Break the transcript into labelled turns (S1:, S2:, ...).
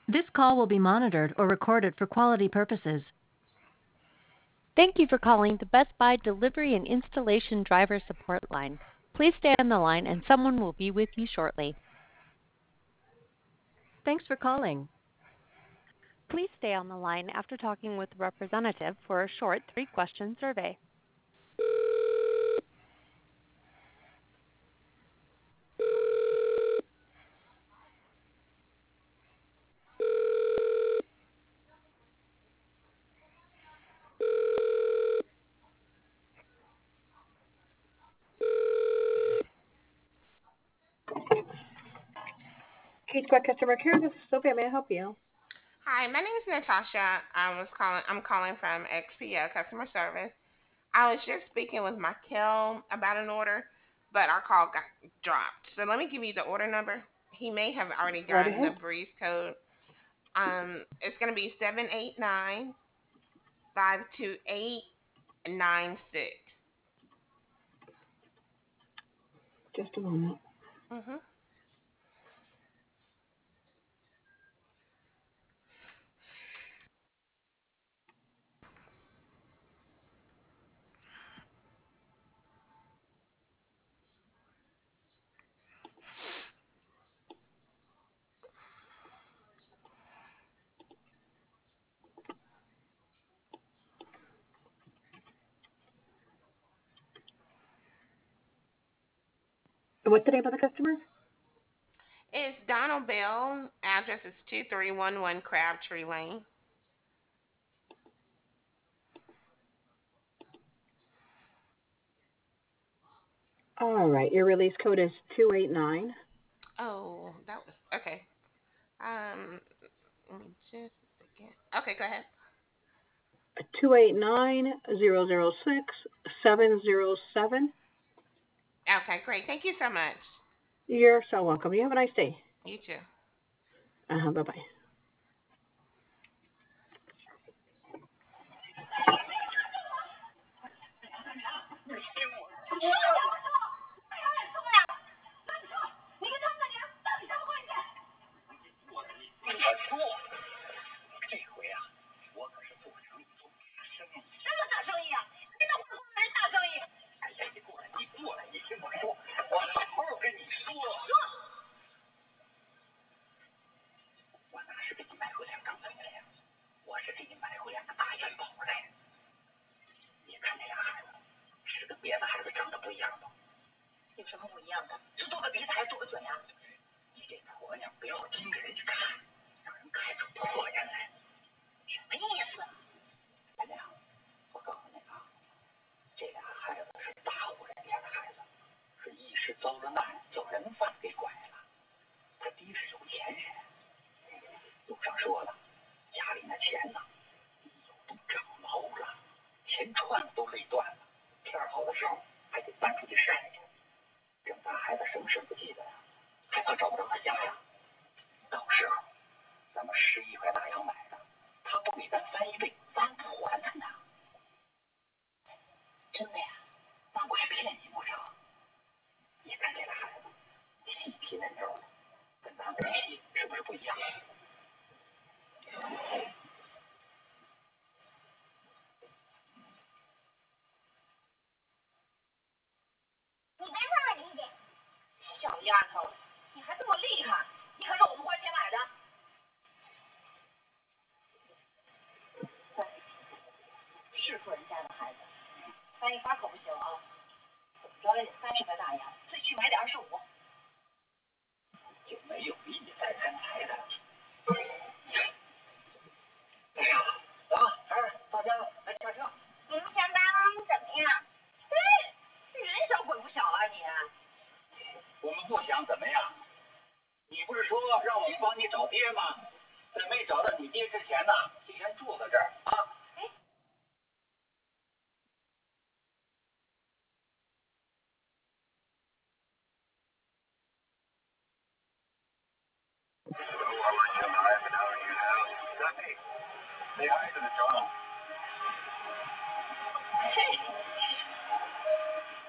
S1: This call will be monitored or recorded for quality purposes.
S2: Thank you for calling the Best Buy Delivery and Installation Driver Support Line. Please stay on the line and someone will be with you shortly.
S1: Thanks for calling.
S2: Please stay on the line after talking with a representative for a short 3-question survey.
S3: Keith Squad Customer Care, this is Sophia. May I help you?
S4: Hi, my name is Natasha. I'm calling from XPO customer service. I was just speaking with Michael about an order, but our call got dropped. So let me give you the order number. He may have already
S3: Right
S4: gotten the
S3: ahead.
S4: breeze code. It's gonna be 789-528-96.
S3: Just a moment.
S4: Mm-hmm.
S3: What's the name of the customer?
S4: It's Donald Bell. Address is 2311 Crabtree Lane.
S3: All right, your release code is 289.
S4: Oh, that was okay. Um, Let me just a second. Okay, go ahead.
S3: 289-006-707.
S4: Okay, great. Thank you so much.
S3: You're so welcome. You have a nice day.
S4: You too.
S3: Bye-bye.